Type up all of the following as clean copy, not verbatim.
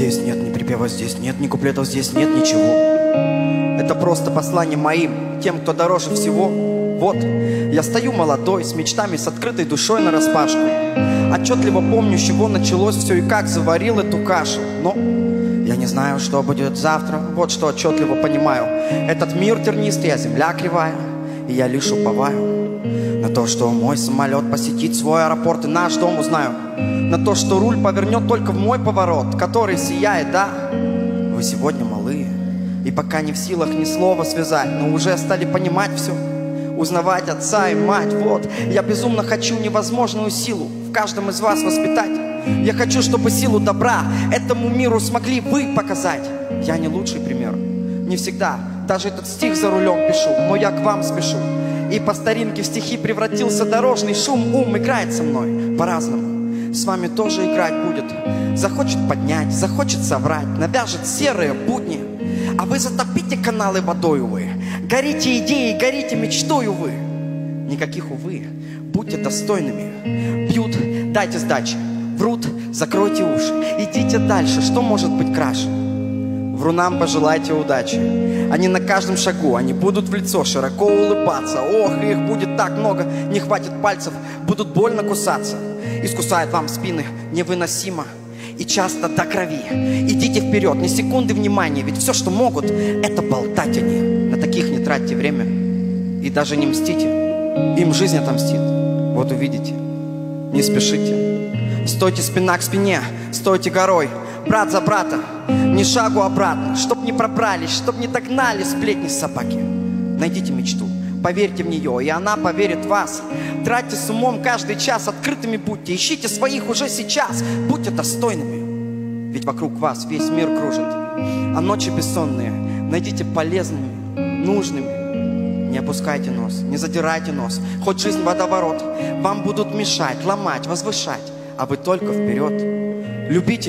Здесь нет ни припева, здесь нет ни куплетов, здесь нет ничего. Это просто послание моим, тем, кто дороже всего. Вот, я стою молодой, с мечтами, с открытой душой нараспашку. Отчетливо помню, с чего началось все и как заварил эту кашу. Но я не знаю, что будет завтра, вот что отчетливо понимаю. Этот мир тернистый, а земля кривая, и я лишь уповаю на то, что мой самолет посетит свой аэропорт и наш дом узнаю. На то, что руль повернет только в мой поворот, который сияет, да. Вы сегодня малые, и пока не в силах ни слова связать, но уже стали понимать все, узнавать отца и мать. Вот, я безумно хочу невозможную силу в каждом из вас воспитать. Я хочу, чтобы силу добра этому миру смогли вы показать. Я не лучший пример, не всегда, даже этот стих за рулем пишу, но я к вам спешу. И по старинке в стихи превратился дорожный шум. Ум играет со мной по-разному, с вами тоже играть будет. Захочет поднять, захочет соврать, навяжет серые будни. А вы затопите каналы водой, увы. Горите идеей, горите мечтой, увы. Никаких увы, будьте достойными. Бьют, дайте сдачи, врут, закройте уши. Идите дальше, что может быть краше? Врунам пожелайте удачи. Они на каждом шагу, они будут в лицо широко улыбаться. Ох, их будет так много, не хватит пальцев, будут больно кусаться. Искусают вам спины невыносимо и часто до крови. Идите вперед, ни секунды внимания, ведь все, что могут, это болтать они. На таких не тратьте время и даже не мстите, им жизнь отомстит. Вот увидите, не спешите. Стойте спина к спине, стойте горой, брат за брата, ни шагу обратно, чтоб не пробрались, чтоб не догнали сплетни собаки. Найдите мечту, поверьте в нее, и она поверит в вас. Тратьте с умом каждый час, открытыми будьте, ищите своих уже сейчас, будьте достойными. Ведь вокруг вас весь мир кружит, а ночи бессонные найдите полезными, нужными. Не опускайте нос, не задирайте нос, хоть жизнь водоворот, вам будут мешать, ломать, возвышать, а вы только вперед. Любите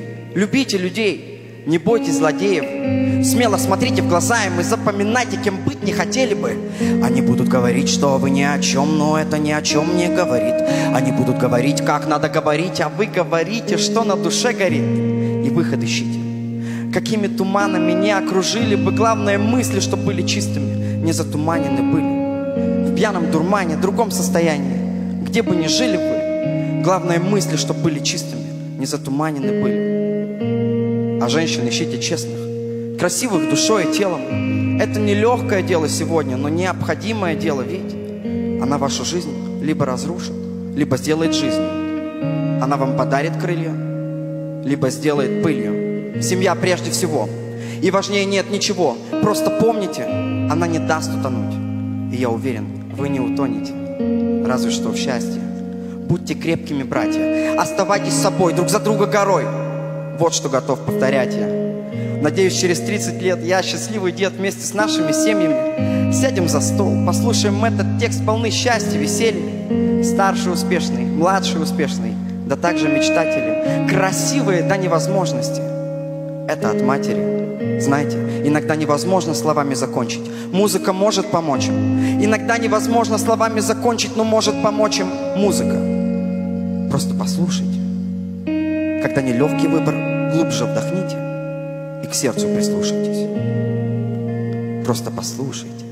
людей, не бойтесь злодеев. Смело смотрите в глаза им и запоминайте, кем быть не хотели бы. Они будут говорить, что вы ни о чем, но это ни о чем не говорит. Они будут говорить, как надо говорить, а вы говорите, что на душе горит. И выход ищите. Какими туманами не окружили бы, главное мысли, что были чистыми, не затуманены были. В пьяном дурмане, другом состоянии, где бы ни жили вы, главное мысли, что были чистыми, не затуманены были. А женщин ищите честных, красивых душой и телом. Это не легкое дело сегодня, но необходимое дело, ведь она вашу жизнь либо разрушит, либо сделает жизнью. Она вам подарит крылья, либо сделает пылью. Семья прежде всего, и важнее нет ничего. Просто помните, она не даст утонуть. И я уверен, вы не утонете, разве что в счастье. Будьте крепкими, братья, оставайтесь собой, друг за друга горой. Вот что готов повторять я. Надеюсь, через 30 лет я, счастливый дед, вместе с нашими семьями сядем за стол, послушаем этот текст, полный счастья, веселья. Старший успешный, младший успешный, да также мечтатели, красивые до невозможности. Это от матери. Знаете, иногда невозможно словами закончить. Музыка может помочь им. Иногда невозможно словами закончить, но может помочь им музыка. Просто послушайте. Когда нелегкий выбор, глубже вдохните и к сердцу прислушайтесь. Просто послушайте.